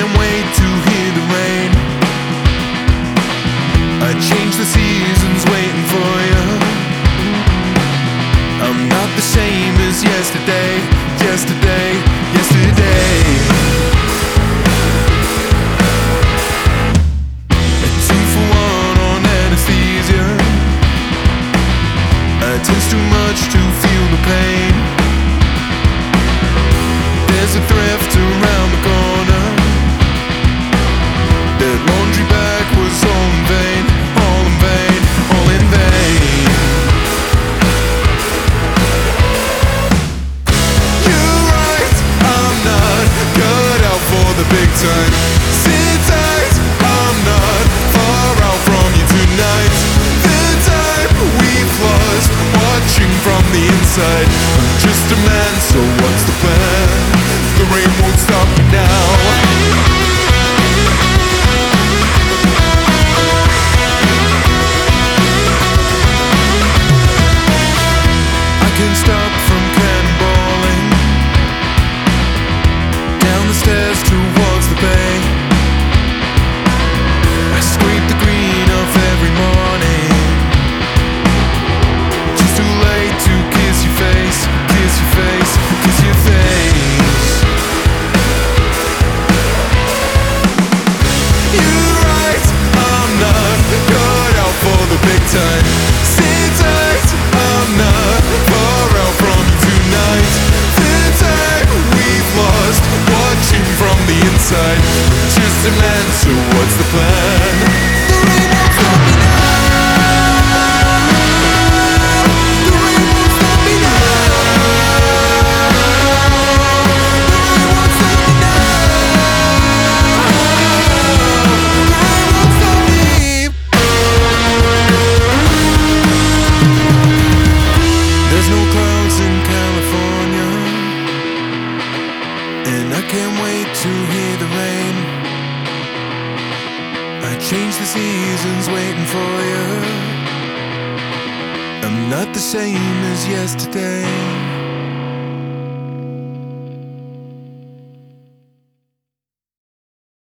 can't wait to hear the rain. I change the seasons waiting for you. I'm not the same as yesterday, yesterday, yesterday. A 2-for-1 on anesthesia. I taste too much to feel the pain. There's a thrift around the corner. That laundry bag was all in vain, all in vain, all in vain. You're right, I'm not cut out for the big time. Sit tight, I'm not far out from you tonight. The time we've lost, watching from the inside. I'm just a man, so what's the plan? The rain won't stop me now. Can't stop from cannonballing down the stairs towards the bay. I scrape the green off every morning. Just too late to kiss your face, kiss your face, kiss your face. You're right, I'm not cut out for the big time. Sit tight, I'm not far out from you tonight. The time we've lost, watching from the inside. Just a man, so what's the plan? The rain won't stop me now. The rain won't stop me now. The rain won't stop me now. The rain won't stop me. There's no clouds in California, and I can't wait to hear the rain. I change the seasons waiting for you. I'm not the same as yesterday.